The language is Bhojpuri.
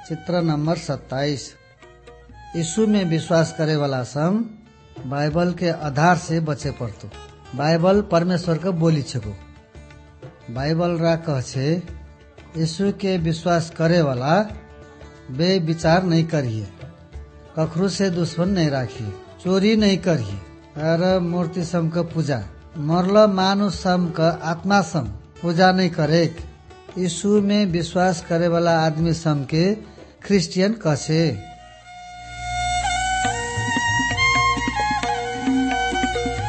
चित्र नंबर 27। यीशु में विश्वास करे वाला सम बाइबल के आधार से बचे पड़तो। बाइबल परमेश्वर का बोली छको। बाइबल रा कह छे यीशु के विश्वास करे वाला बे विचार नहीं करिए, कखरू से दुश्मन नहीं राखिए, चोरी नहीं करिए और मूर्ति सम का पूजा, मरल मानुष सम का आत्मा सम पूजा नहीं करे। यीशु में विश्वास करे वाला आदमी सम के क्रिश्चियन कहे।